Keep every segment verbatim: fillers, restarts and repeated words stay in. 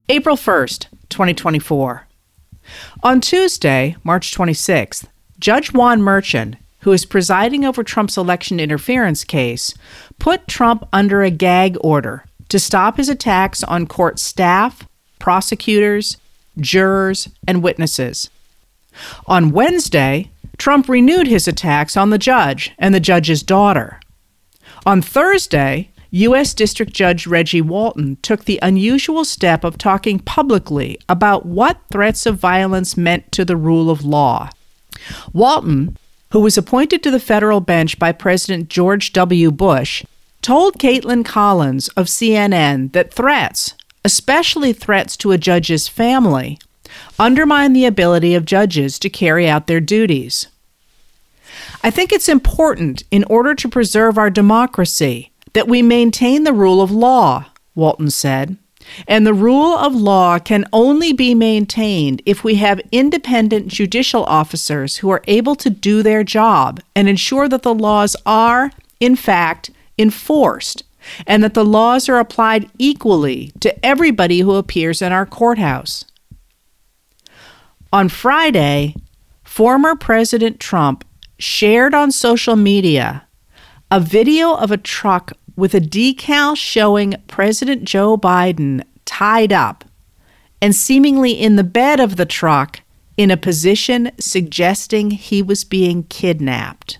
April first, twenty twenty-four. On Tuesday, March twenty-sixth, Judge Juan Merchan, who is presiding over Trump's election interference case, put Trump under a gag order to stop his attacks on court staff, prosecutors, jurors, and witnesses. On Wednesday, Trump renewed his attacks on the judge and the judge's daughter. On Thursday, U S District Judge Reggie Walton took the unusual step of talking publicly about what threats of violence meant to the rule of law. Walton, who was appointed to the federal bench by President George W. Bush, told Caitlin Collins of C N N that threats, especially threats to a judge's family, undermine the ability of judges to carry out their duties. I think it's important, in order to preserve our democracy, that we maintain the rule of law, Walton said, and the rule of law can only be maintained if we have independent judicial officers who are able to do their job and ensure that the laws are, in fact, enforced, and that the laws are applied equally to everybody who appears in our courthouse. On Friday, former President Trump shared on social media a video of a truck with a decal showing President Joe Biden tied up and seemingly in the bed of the truck in a position suggesting he was being kidnapped.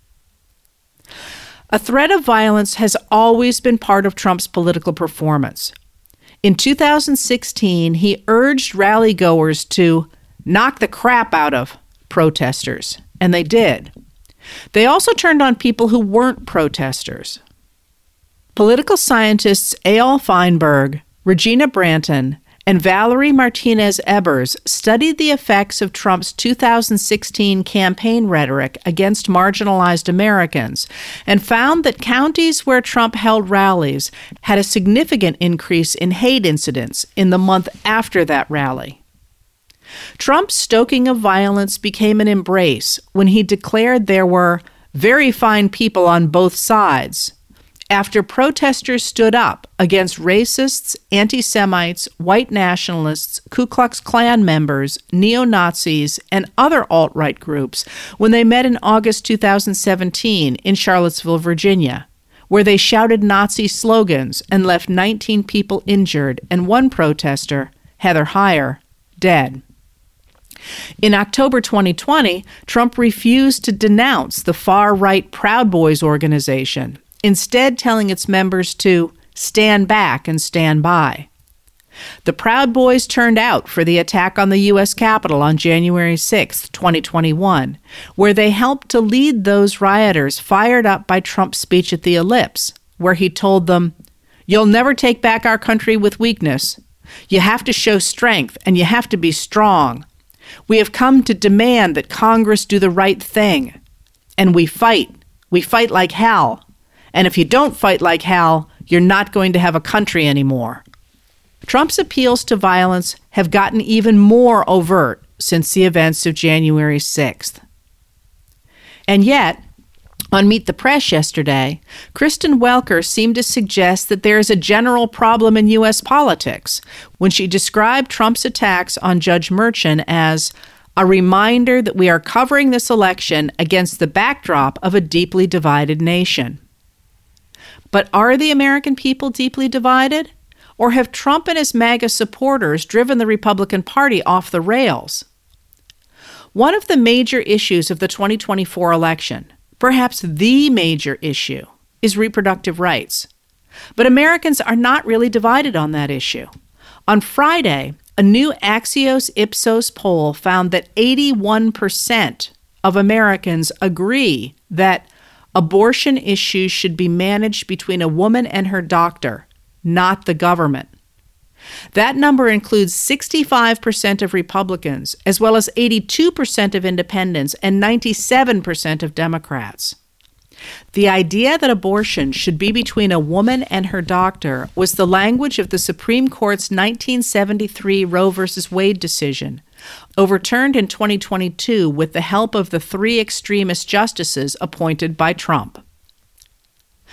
A threat of violence has always been part of Trump's political performance. In two thousand sixteen, he urged rally-goers to knock the crap out of protesters, and they did. They also turned on people who weren't protesters. Political scientists Eyal Feinberg, Regina Branton, and Valerie Martinez-Ebers studied the effects of Trump's two thousand sixteen campaign rhetoric against marginalized Americans and found that counties where Trump held rallies had a significant increase in hate incidents in the month after that rally. Trump's stoking of violence became an embrace when he declared there were very fine people on both sides, after protesters stood up against racists, anti-Semites, white nationalists, Ku Klux Klan members, neo-Nazis, and other alt-right groups when they met in August two thousand seventeen in Charlottesville, Virginia, where they shouted Nazi slogans and left nineteen people injured and one protester, Heather Heyer, dead. In October twenty twenty, Trump refused to denounce the far-right Proud Boys organization, instead telling its members to stand back and stand by. The Proud Boys turned out for the attack on the U S Capitol on January sixth, twenty twenty-one, where they helped to lead those rioters fired up by Trump's speech at the Ellipse, where he told them, "You'll never take back our country with weakness. You have to show strength, and you have to be strong. We have come to demand that Congress do the right thing. And we fight. We fight like hell. And if you don't fight like hell, you're not going to have a country anymore." Trump's appeals to violence have gotten even more overt since the events of January sixth. And yet, on Meet the Press yesterday, Kristen Welker seemed to suggest that there is a general problem in U S politics when she described Trump's attacks on Judge Merchan as a reminder that we are covering this election against the backdrop of a deeply divided nation. But are the American people deeply divided? Or have Trump and his MAGA supporters driven the Republican Party off the rails? One of the major issues of the twenty twenty-four election, perhaps the major issue, is reproductive rights. But Americans are not really divided on that issue. On Friday, a new Axios Ipsos poll found that eighty-one percent of Americans agree that abortion issues should be managed between a woman and her doctor, not the government. That number includes sixty-five percent of Republicans, as well as eighty-two percent of independents and ninety-seven percent of Democrats. The idea that abortion should be between a woman and her doctor was the language of the Supreme Court's nineteen seventy-three Roe v. Wade decision, overturned in twenty twenty-two with the help of the three extremist justices appointed by Trump.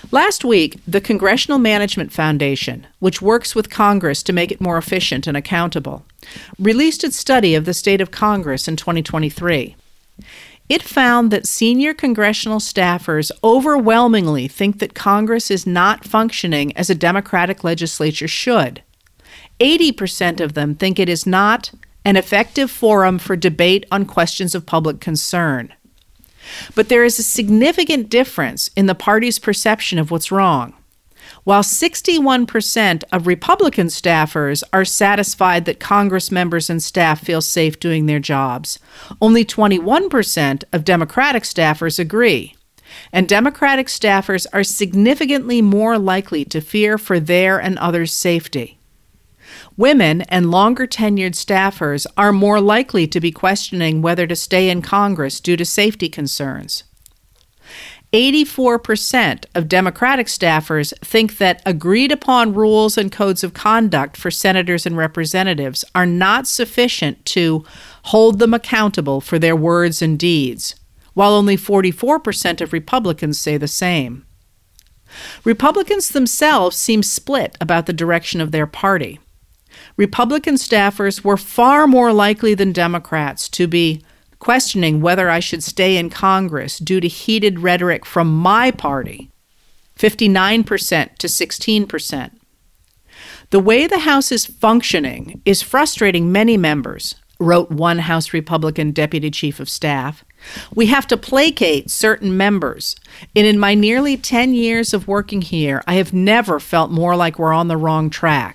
Last week, the Congressional Management Foundation, which works with Congress to make it more efficient and accountable, released its study of the state of Congress in twenty twenty-three. It found that senior congressional staffers overwhelmingly think that Congress is not functioning as a democratic legislature should. eighty percent of them think it is not an effective forum for debate on questions of public concern. But there is a significant difference in the party's perception of what's wrong. While sixty-one percent of Republican staffers are satisfied that Congress members and staff feel safe doing their jobs, only twenty-one percent of Democratic staffers agree. And Democratic staffers are significantly more likely to fear for their and others' safety. Women and longer-tenured staffers are more likely to be questioning whether to stay in Congress due to safety concerns. eighty-four percent of Democratic staffers think that agreed-upon rules and codes of conduct for senators and representatives are not sufficient to hold them accountable for their words and deeds, while only forty-four percent of Republicans say the same. Republicans themselves seem split about the direction of their party. Republican staffers were far more likely than Democrats to be questioning whether I should stay in Congress due to heated rhetoric from my party, fifty-nine percent to sixteen percent. The way the House is functioning is frustrating many members, wrote one House Republican deputy chief of staff. We have to placate certain members, and in my nearly ten years of working here, I have never felt more like we're on the wrong track.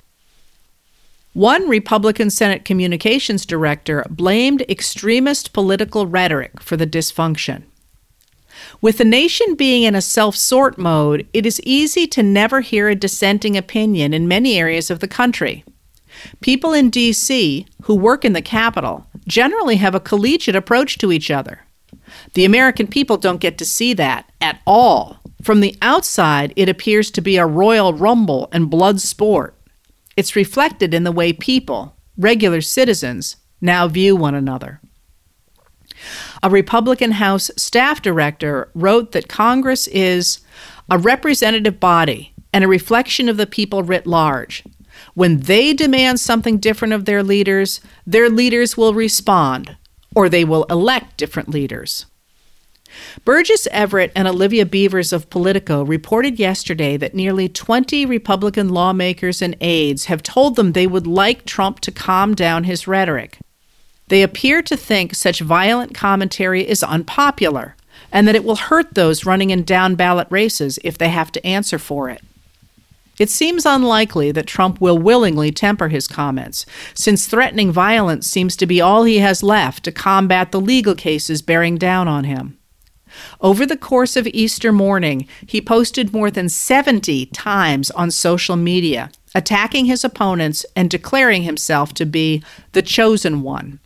One Republican Senate communications director blamed extremist political rhetoric for the dysfunction. With the nation being in a self-sort mode, it is easy to never hear a dissenting opinion in many areas of the country. People in D C who work in the Capitol generally have a collegiate approach to each other. The American people don't get to see that at all. From the outside, it appears to be a royal rumble and blood sport. It's reflected in the way people, regular citizens, now view one another. A Republican House staff director wrote that Congress is a representative body and a reflection of the people writ large. When they demand something different of their leaders, their leaders will respond, or they will elect different leaders. Burgess Everett and Olivia Beavers of Politico reported yesterday that nearly twenty Republican lawmakers and aides have told them they would like Trump to calm down his rhetoric. They appear to think such violent commentary is unpopular and that it will hurt those running in down-ballot races if they have to answer for it. It seems unlikely that Trump will willingly temper his comments, since threatening violence seems to be all he has left to combat the legal cases bearing down on him. Over the course of Easter morning, he posted more than seventy times on social media, attacking his opponents and declaring himself to be the chosen one.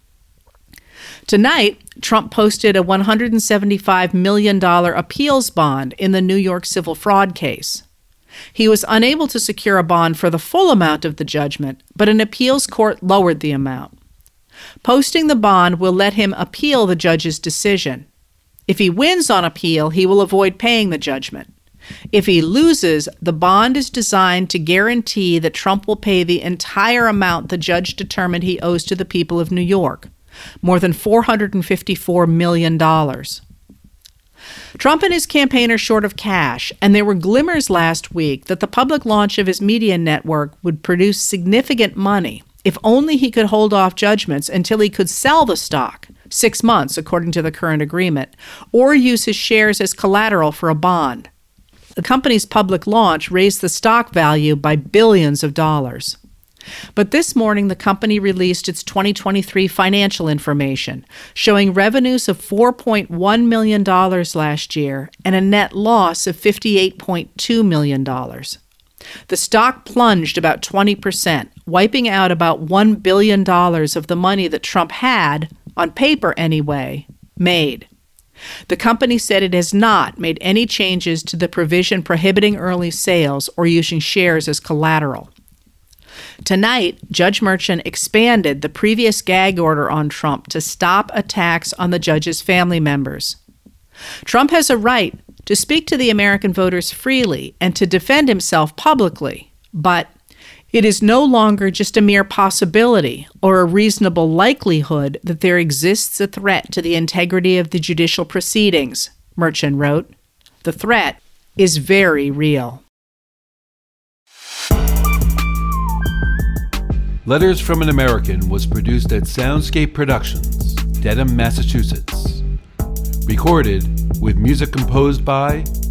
Tonight, Trump posted a one hundred seventy-five million dollars appeals bond in the New York civil fraud case. He was unable to secure a bond for the full amount of the judgment, but an appeals court lowered the amount. Posting the bond will let him appeal the judge's decision. If he wins on appeal, he will avoid paying the judgment. If he loses, the bond is designed to guarantee that Trump will pay the entire amount the judge determined he owes to the people of New York, more than four hundred fifty-four million dollars. Trump and his campaign are short of cash, and there were glimmers last week that the public launch of his media network would produce significant money if only he could hold off judgments until he could sell the stock, six months according to the current agreement, or use his shares as collateral for a bond. The company's public launch raised the stock value by billions of dollars. But this morning, the company released its twenty twenty-three financial information, showing revenues of four point one million dollars last year and a net loss of fifty-eight point two million dollars. The stock plunged about twenty percent, wiping out about one billion dollars of the money that Trump had, on paper anyway, made. The company said it has not made any changes to the provision prohibiting early sales or using shares as collateral. Tonight, Judge Merchan expanded the previous gag order on Trump to stop attacks on the judge's family members. Trump has a right to speak to the American voters freely and to defend himself publicly, but it is no longer just a mere possibility or a reasonable likelihood that there exists a threat to the integrity of the judicial proceedings, Merchant wrote. The threat is very real. Letters from an American was produced at Soundscape Productions, Dedham, Massachusetts. Recorded with music composed by